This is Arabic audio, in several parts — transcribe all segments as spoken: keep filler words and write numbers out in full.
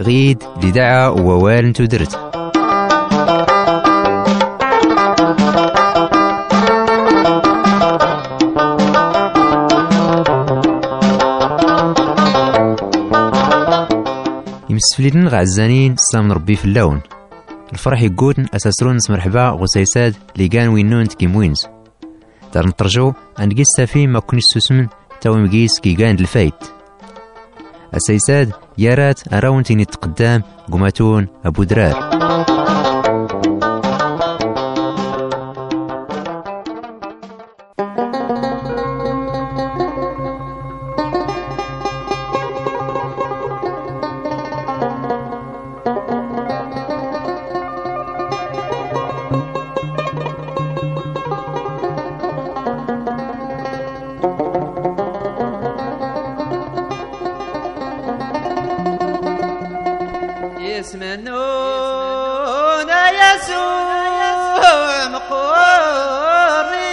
غيد لدعا ووال تدرت. يمسفلين غعزانين سام ربي في اللون الفرح يقوتن أساسرون نس مرحبا غسيساد اللي كان وينون تكيموينز دار نترجو أن قيس سافين ما كونش سوسمن تاوي مقيس كي كان الفايت أسيساد يارات أراون تيني تقدام قماتون أبو درار. يسمنون يسوع مقوري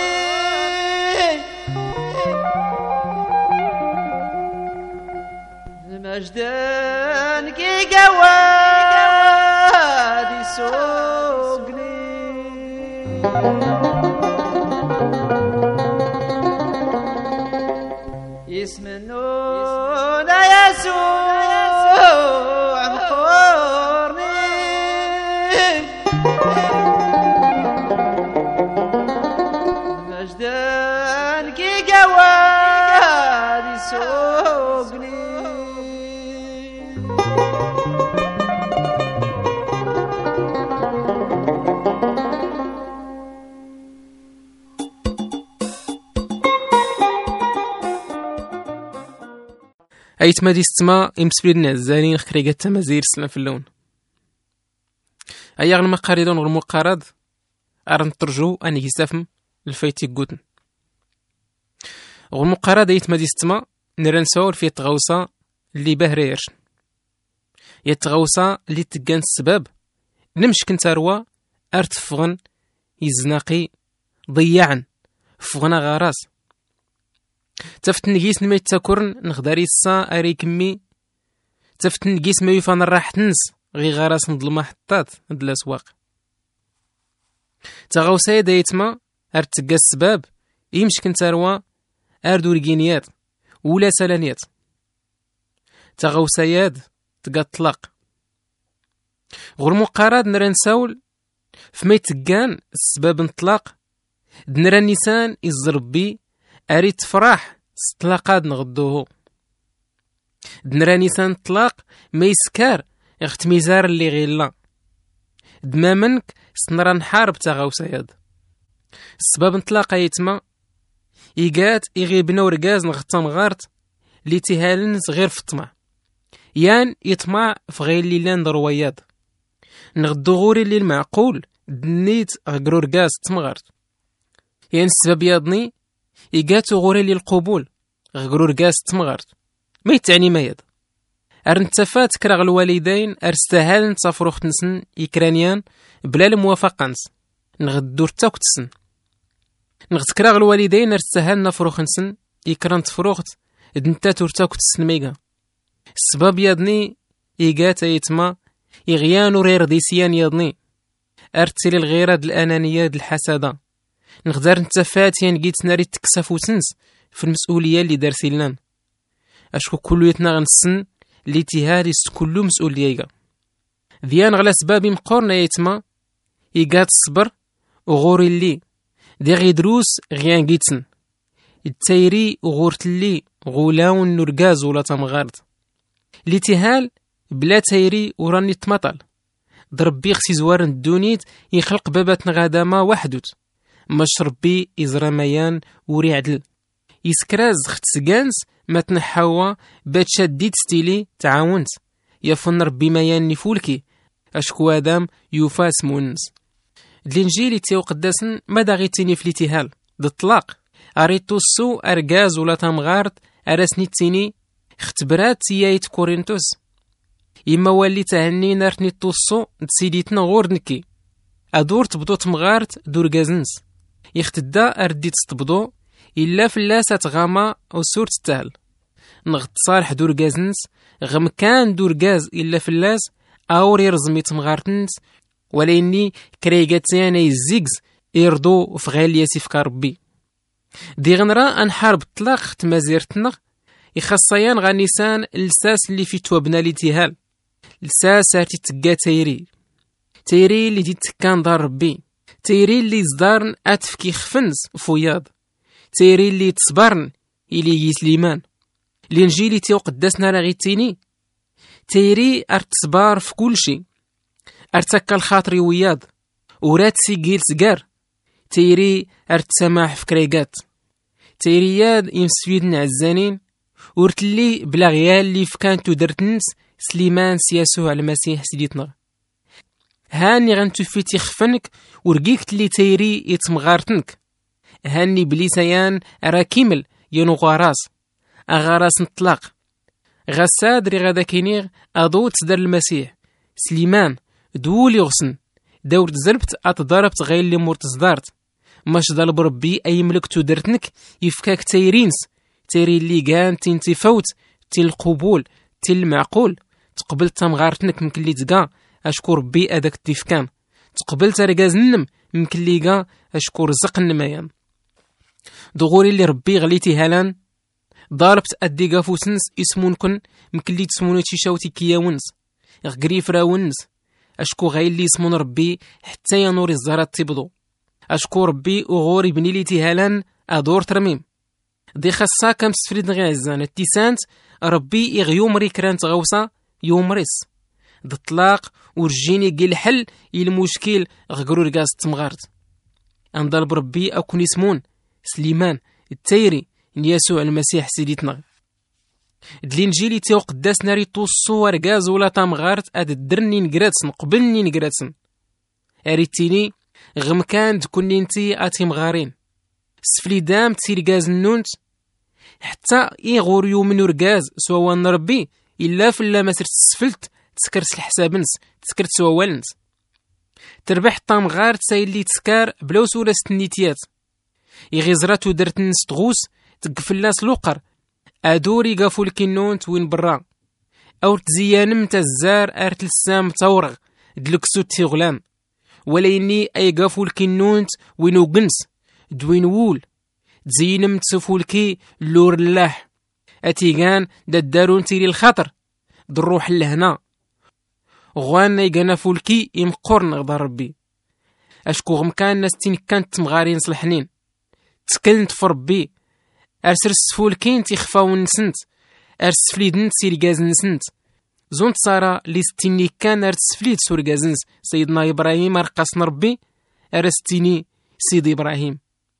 مجدان كي قواد يسوقني يسمنون يسوع مجدان كي قواد يسوقني. أيت مادي ستما إمسبلين الزانين خريقة تمازير سلام في اللون أيا غنما قاريدون غرمو قارد أرن ترجو أني يسافم الفايتي قوتن غرمو قارد أيت مادي ستما نرنسول في تغوصة اللي بهريرش يتغوصة اللي تقان السبب نمش كنت أروا أرتفغن يزناقي ضيعن فغنا غراس تفت نقيس نما يتاكورن نخداري السا أري كمي تفت نقيس ما يفان الراح تنس غي غراس نظلما حطات ند الأسواق تغوصايا دايتما أرتقا السباب يمش كنت أروا أردو رجينيات ولا سلانيات تغوصاياد تقا الطلاق غرمو قاراد نرى نساول فما يتقان السباب نطلاق دنرى النسان يزربي أري تفرح ستلاقاد نغدوه دنرى نسان طلاق ما يسكار اخت ميزار اللي غيلا دما منك سنرى نحارب تغوصاياد السباب نطلاق يتما إيقات إغيبنا ورقاز نغطى مغارت لي تهالنز غير في الطمع يان يطمع في غير اللي ندروياد نغدو غوري اللي المعقول دنيت غقرو رقاز تمغارت يان السبب ياضني إيقاتو غوري اللي القبول غقرو رقاز تمغارت ما يتعني ما يد أرنتفات كراغ الوالدين أرستهال نتصافروخ نسن إكرانيان بلا الموافقة نس نغدو رتاوك تسن نغد كراغ الوالدين أرستهال نفروخ نسن إكران تفروخت دنتا تورتاوك تسن ميقا السبب يادني إيقات يتما إغيان ورير ديسيان يادني أرتسلي الغيراد الأنانية الحسادة نغدار نتفات ينقيت ناري تكسافو تنس في المسؤولية اللي دارسي لنا أشكو كلو يتناغ نسن اللي تيهاري كلو مسؤولية ذيان غلا سبابي مقورنا يتما إيقات الصبر وغوري اللي دي غي دروس غيان قيتن التايري وغورت اللي غولاون نرقاز ولا تمغارد اللي تيهال بلا تايري وراني تمطل ضرب بيغسي زوارن الدونيت يخلق بابات نغادامة وحدوت ماش ربي إزرا ميان وري عدل يسكراز خت سقانس ما تنحوا باتشا ديت ستيلي تعاونت يفن ربي ميان نفولكي أشكو آدم يوفاس مونس الإنجيل تيو قداسن ما داغيتيني في الاتهال دطلاق أريتو السو أرقاز ولا تمغارت أراسني تيني اختبرات تيايت كورنتوس إما والي تهني نارتني توصو تسيديتنا غور نكي أدور تبدو تمغارت دور قازنس يختدا أرديت تبدو إلا فلاسة غاما أو سور تستاهل نغط صالح دور غازنس غم كان دور غاز إلا فلاس أوري رزمي تمغارتنس ولا إني كريغاتيانا يزيكز يردو في غالية سيفكا ربي دي غنرا أنحارب طلاق تمازيرتنا يخصيان غانيسان الساس اللي في توابنا لتيهال الساس هاتي تقا تيري تيري اللي دي تكان دار ربي تيري اللي زدارن أتفكي خفنز فوياض تيري اللي تصبرن إلي يسليمان الإنجيلي تيو قداسنا لغيتيني تيري أرتصبار في كل شي أرتكا الخاطري وياض ورات سيقيل سقار تيري أرتسامح في كريقات تيرياد يمسفيدن عزانين ورتلي بلا غيال اللي فكانتو درتنس سليمان سياسو على المسيح سيديتنا هاني غنتوفيتي خفنك ورقيك تلي تيري يتمغارتنك هاني بليسيان راه كيمل ينو غراس أغراس نطلاق غساد ري غادا كينيغ أضو تدر المسيح سليمان دولي غسن داور تزربت أتضربت غير اللي مرتزدارت ماش ضرب ربي أي ملك تدرتنك يفكاك تيرينس تيري اللي كان تنتي فوت تي القبول تي المعقول تقبل تمغارتنك ممكن لي تقا أشكر ربي أداك الديفكان تقبل ترقاز النم ممكن لي قا أشكر زق النميان دغوري اللي ربي غليتي هالان ضاربت أدي قافوسنس اسمونكن ممكن لي تسمونو تيشاوتي كياونس غقريف راونس أشكو غايل لي اسمون ربي حتى ينوري الزهرات تبضو أشكو ربي وغوري بني لي تيهالان أدور ترميم دي خاصة كم سفريد غير عزان التيسانت ربي يغيومري كرانت غوصة يومريس د الطلاق ورجيني قي الحل المشكل غقرو رقاس تمغارت أنضرب ربي أكون اسمون سليمان التيري يسوع المسيح سيديتنا الانجيلي تيو قداس ناري توصو رقاز ولا تمغارت اد الدرني نقراتسن قبلني نقراتسن اريتيني غم كان تكوني انتي اتي مغارين سفلي دام تي رقاز النونت حتى يغور يوم من رقاز سوا نربي الا فلا ما سرت سفلت تسكرت الحساب نس تسكرت سوا والنس تربح طامغار تسايلي تسكار بلا وسوله ستنيتيات يغيزراتو درت نس تغوس تقفلاس لوقر ادوري قافو الكينونت وين برا او تزيانم تزار ارت السام تورغ دلكسو تيغلان وليني اي قافو الكينونت وينو قنس دوين وول تزينم تسفولكي اللور اللاح اتيغان دادارون تيري الخطر دروح لهنا غوانا يقانا فولكي يمقورن غدا ربي اشكو غمكان ناس تين كانت تمغارين صلحنين تكلنت في ربي ارسر السفولكين تيخفاو نسنت ارس فليدنت سيرقاز نسنت زونت صارا لي ستيني كان ارس فليد سورقازنس سيدنا ابراهيم ارقصن ربي ارستيني سيدي ابراهيم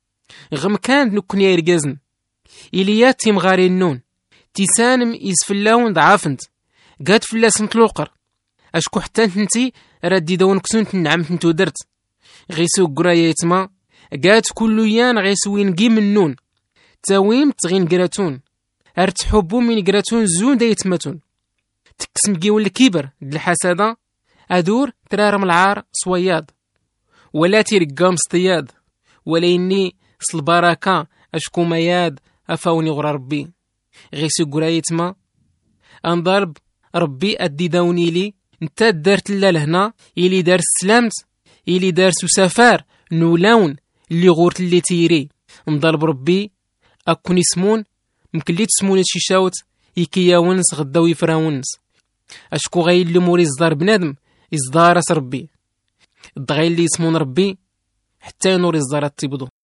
غم كان نكون يرقازن إليات تيمغارين نون تيسانم يسفلاون ضعافنت قاد فلاسن تلوقر اشكو حتى انتي ردي دون كسونت نعمت نتو درت غيسو قرايا يتما قاد كلو يان غيسوين قي من نون تاويم تغين قراتون ارتحبو من قراتون زون دا يتمتون تكسم قيون الكبر الحسادة ادور ترارم العار صوياد ولا تيرقام سطياد ولا إني صلباركا أشكو مياد أفاوني غرا ربي غيسو قرايتما أنضرب ربي أدي داوني لي انتا دارت لا لهنا إلي دار سلامت إلي دار سفار نولاون اللي غورت اللي تيري نضرب ربي أكون اسمون ممكن لي تسمون شي شاوت يكياونس غداو يفراونس أشكو غاي اللي موري إصدار بنادم إصدار ربي الضغايل اللي يسمون ربي حتى ينور الزارات تيبضو